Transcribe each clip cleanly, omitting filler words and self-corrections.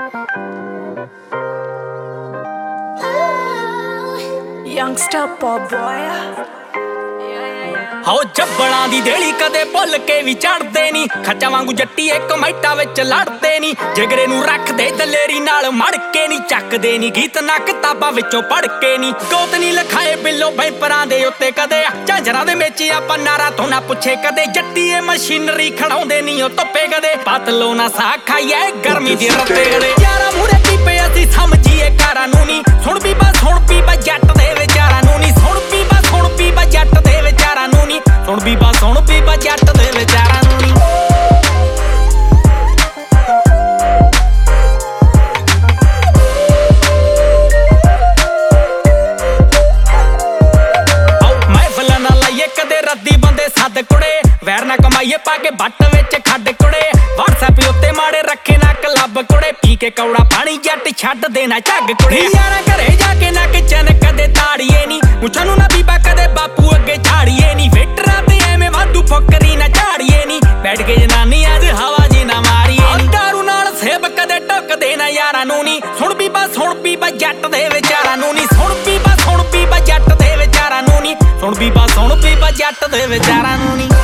Youngster pop boy ਹੋ ਜੱਬਲਾਂ ਦੀ ਦੇਲੀ ਕਦੇ ਭੁੱਲ ਕੇ ਵੀ ਚੜਦੇ ਨਹੀਂ। ਖੱਚਾ ਵਾਂਗੂ ਜੱਟੀ ਇੱਕ ਮੈਟਾਂ ਵਿੱਚ ਲੜਦੇ ਨਹੀਂ। ਜਿਗਰੇ ਨੂੰ ਰੱਖਦੇ ਦਲੇਰੀ ਨਾਲ ਮੜ ਕੇ ਨਹੀਂ। ਚੱਕਦੇ ਨਹੀਂ ਗੀਤ ਨਾ ਕਿਤਾਬਾਂ ਵਿੱਚੋਂ ਪੜ੍ਹ ਕੇ ਨਹੀਂ। ਗੋਤ ਨਹੀਂ ਲਿਖਾਏ ਬਿੱਲੋ ਬੈਂਪਰਾਂ ਦੇ ਉੱਤੇ ਕਦੇ। ਝਾਂਜਰਾਂ ਦੇ ਵਿੱਚ ਆਪਾਂ ਨਾਰਾ ਤੋਂ ਨਾ ਪੁੱਛੇ ਕਦੇ। ਜੱਟੀਏ ਮਸ਼ੀਨਰੀ ਖੜਾਉਂਦੇ ਨਹੀਂ ਉਹ ਧੁੱਪੇ ਕਦੇ। ਪਤਲੋ ਨਾ ਸਾਹ ਖਾਈਏ ਗਰਮੀ ਦੀ ਰੱਤੇ ਕਦੇ। ਯਾਰਾਂ ਮੂਰੇ ਪੀਪੇ ਅਸੀਂ ਸਮਝੀਏ ਕਾਰਾਂ ਨੂੰ ਨਹੀਂ। ਸੁਣ ਬੀਬਾ ਜੱਟ ਦੇ ਵਿਚਾਰਾਂ ਨੂੰ ਨਹੀਂ। ਸੁਣ ਬੀਬਾ ਜੱਟ ਦੇ ਵਿਚਾਰਾਂ ਨੂੰ ਨਹੀਂ। ਸੁਣ ਬੀਬਾ ਜੱਟ ਦੇ ਵਿਚਾਰਾਂ ਨੂੰ ਨਹੀਂ। ਮਹਿਫਲਾਂ ਨਾ ਲਾਈਏ ਕਦੇ ਰੱਦੀ ਬੰਦੇ ਸੱਦ ਕੁੜੇ। ਵੈਰ ਨਾ ਕਮਾਈਏ ਪਾ ਕੇ ਬੱਟ ਵਿੱਚ ਖੱਡ ਕੁੜੇ। WhatsApp ਉੱਤੇ ਮਾੜੇ ਰੱਖੇ ਨਾ ਕਲੱਬ ਕੁੜੇ। ਪੀ ਕੇ ਕੌੜਾ ਪਾਣੀ ਜੱਟ ਛੱਡ ਦੇਣਾ ਝੱਗ ਕੁੜੇ। ਯਾਰਾਂ ਘਰੇ ਜਾ ਕੇ ਨਾ ਕਿਚਨ ਕਦੇ ਤਾੜੀਏ ਨਹੀਂ। ਮੁੱਛਾਂ ਨੂੰ ਨਾ ਬੀਬਾ ਕਦੇ ਬਾਪੂ ਅੱਗੇ ਝਾੜੀਏ ਨਹੀਂ। ਵੇਟਰਾਂ ਤੇ ਐਵੇਂ ਵਾਧੂ ਫੁੱਕਰੀ ਨਾ ਝਾੜੀਏ ਨਹੀਂ। ਬੈਠ ਕੇ ਜਨਾਨੀ ਅੱਜ ਹਵਾ ਜੀ ਨਾ ਮਾਰੀਏ। ਦਾਰੂ ਨਾਲ ਸੇਬ ਕਦੇ ਟੁੱਕਦੇ ਨਾ ਯਾਰਾਂ ਨੂੰ ਨਹੀਂ। ਸੁਣ ਬੀਬਾ ਜੱਟ ਦੇ ਵਿਚਾਰਾਂ ਨੂੰ ਨਹੀਂ। ਸੁਣ ਬੀਬਾ ਜੱਟ ਦੇ ਵਿਚਾਰਾਂ ਨੂੰ ਨਹੀਂ। ਸੁਣ ਬੀਬਾ ਜੱਟ ਦੇ ਵਿਚਾਰਾਂ ਨੂੰ ਨਹੀਂ।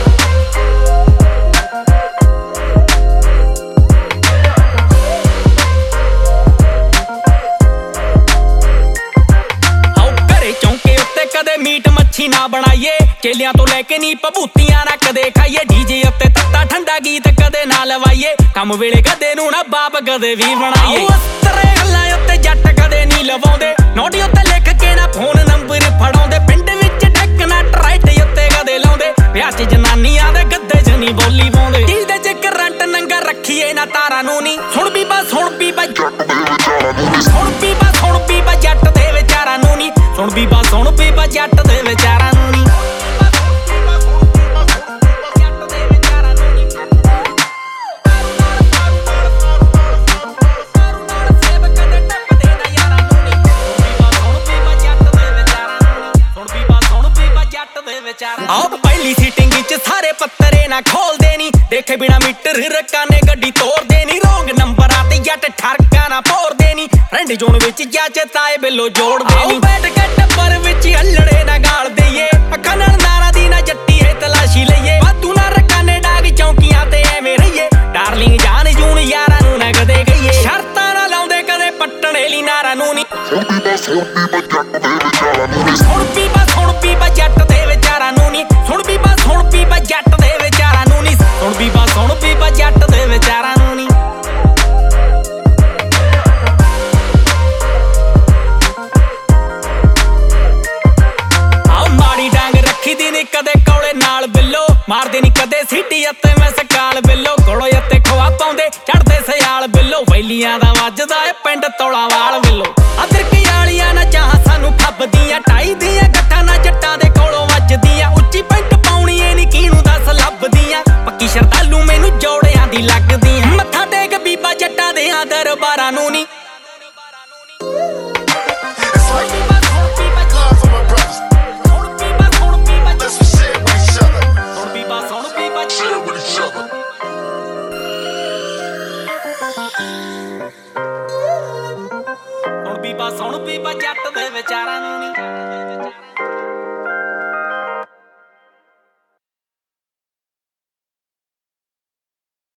ਕਦੇ ਮੀਟ ਮੱਛੀ ਨਾ ਬਣਾਈਏ। ਚੇਲਿਆਂ ਤੋਂ ਲੈ ਕੇ ਨੀ ਭਭੂਤੀਆਂ ਨਾ ਕਦੇ ਖਾਈਏ। ਡੀਜੇ ਉੱਤੇ ਤੱਤਾ ਠੰਡਾ ਗੀਤ ਕਦੇ ਨਾ ਲਵਾਈਏ। ਕੰਮ ਵੇਲੇ ਕਦੇ ਨੂੰ ਨਾ ਬਾਪ ਕਦੇ ਵੀ ਬਣਾਈਏ। ਅਸਤਰੇ ਗੱਲਾਂ ਉੱਤੇ ਜੱਟ ਕਦੇ ਨਹੀਂ ਲਵਾਉਂਦੇ। ਨੋਟੀ ਉੱਤੇ ਲਿਖ ਕੇ ਨਾ ਫੋਨ ਨੰਬਰ ਫੜਾਉਂਦੇ। ਪਿੰਡ ਵਿੱਚ ਡੈਕ ਨਾ ਟਰਾਈਟ ਉੱਤੇ ਕਦੇ ਲਾਉਂਦੇ। ਵਿਆਹ 'ਚ ਜਨਾਨੀਆਂ ਦੇ ਗੱਦੇ 'ਚ ਨਹੀਂ ਬੋਲੀ ਪਾਉਂਦੇ। ਜਿਹਦੇ 'ਚ ਕਰੰਟ ਨੰਗਾ ਰੱਖੀਏ ਨਾ ਤਾਰਾਂ ਨੂੰ ਨਹੀਂ। ਸੁਣ ਬੀਬਾ ਜੱਟ ਦੇ ਵਿਚਾਰਾਂ ਨੂੰ ਨਹੀਂ। ਸੁਣ ਬੀਬਾ ਜੱਟ ਦੇ ਵਿਚਾਰਾਂ ਨੂੰ ਨਹੀਂ। ਸੁਣ ਬੀਬਾ ਜੱਟ ਦੇ ਵਿਚਾਰਾਂ ਨੂੰ ਨਹੀਂ। ਆਪ ਪਹਿਲੀ ਸੀਟਿੰਗ ਵਿੱਚ ਸਾਰੇ ਪੱਤਰੇ ਨਾ ਖੋਲਦੇ ਨਹੀਂ। ਦੇਖੇ ਬਿਨਾ ਮੀਟਰ ਰਕਾਨੇ ਗੱਡੀ ਤੋੜਦੇ ਨਹੀਂ। ਰੋਂਗ ਨੰਬਰਾਂ ਤੇ ਜੱਟ ਠਰਕਾ ਨਾ ਭੋਰਦੇ ਨਹੀਂ। ਫਰੈਂਡ ਜ਼ੋਨ ਵਿੱਚ ਚਾਚੇ ਤਾਏ ਬਿੱਲੋ ਜੋੜਦੇ ਨਹੀਂ। ਬੈਠ ਕੇ ਟੱਬਰ ਵਿੱਚ ਹੱਲੜੇ ਨਾ ਗਾਲ ਦਈਏ। ਅੱਖਾਂ ਨਾਲ ਨਾਰਾ ਦੀ ਨਾ ਜੱਟੀ ਹੈ ਤਲਾਸ਼ੀ ਲਈਏ। ਵਾਧੂ ਨਾ ਰਕਾਨੇ ਡਾਗ ਚੌਂਕੀਆਂ ਤੇ ਐਵੇਂ ਰਹੀਏ। ਡਾਰਲਿੰਗ ਜਾਨ ਜੂਨ ਯਾਰਾਂ ਨੂੰ ਨਾ ਕਦੇ ਗਈਏ। ਸ਼ਰਤਾਂ ਨਾ ਲਾਉਂਦੇ ਕਦੇ ਪੱਟਣੇ ਲਈ ਨਾਰਾਂ ਨੂੰ ਨਹੀਂ। ਸੁਣ ਬੀਬਾ ਜੱਟ ਦੇ ਵਿਚਾਰਾਂ ਨੂੰ ਨਹੀਂ। ਸੁਣ ਬੀਬਾ ਜੱਟ ਦੇ ਵਿਚਾਰਾਂ ਨੂੰ ਨਹੀਂ। ਸੁਣ ਬੀਬਾ ਜੱਟ ਦੇ ਵਿਚਾਰਾਂ ਨੂੰ ਨਹੀਂ। ਆਹ ਮਾੜੀ ਡਾਂਗ ਰੱਖੀ ਦੀ ਨੀ ਕਦੇ ਕੌਲੇ ਨਾਲ ਬਿੱਲੋ। ਮਾਰਦੇ ਨੀ ਕਦੇ ਸੀਟੀ ਅਤੇ ਮੈਂ ਸਕਾਲ ਬਿੱਲੋ। ਕੋਲੋਂ ਅਤੇ ਖਵਾ ਪਾਉਂਦੇ ਚੜਦੇ ਸਿਆਲ ਬਿੱਲੋ। ਵੈਲੀਆਂ ਦਾ ਵੱਜਦਾ ਏ ਪਿੰਡ ਤੋਲਾ ਵਾਲ ਬਿੱਲੋ। ਅਦਰਕੀ ਵਾਲੀਆਂ ਨਾ ਚਾਹ ਸਾਨੂੰ ਖੱਬਦੀਆਂ। ਟਾਈ ਦੀਆਂ ਗੱਠਾਂ ਨਾ ਜੱਟਾਂ ਦੇ ਕੋਲੋਂ ਵੱਜਦੀਆਂ। ਉੱਚੀ ਪੈਂਟ ਪਾਉਣੀ ਏ ਨੀ ਕਿਹਨੂੰ ਦੱਸ ਲੱਭਦੀਆਂ। ਪੱਕੀ ਸ਼ਰਧਾਲੂ ਮੈਨੂੰ ਜੋੜਿਆਂ ਦੀ ਲੱਗਦੀਆਂ। ਮੱਥਾ ਟੇਕ ਬੀਬਾ ਜੱਟਾਂ ਦੇ ਦਰਬਾਰਾਂ ਨੂੰ ਨੀ। ਸੁਣ ਬੀਬਾ ਜੱਟ ਦੇ ਵਿਚਾਰਾਂ ਨੂੰ।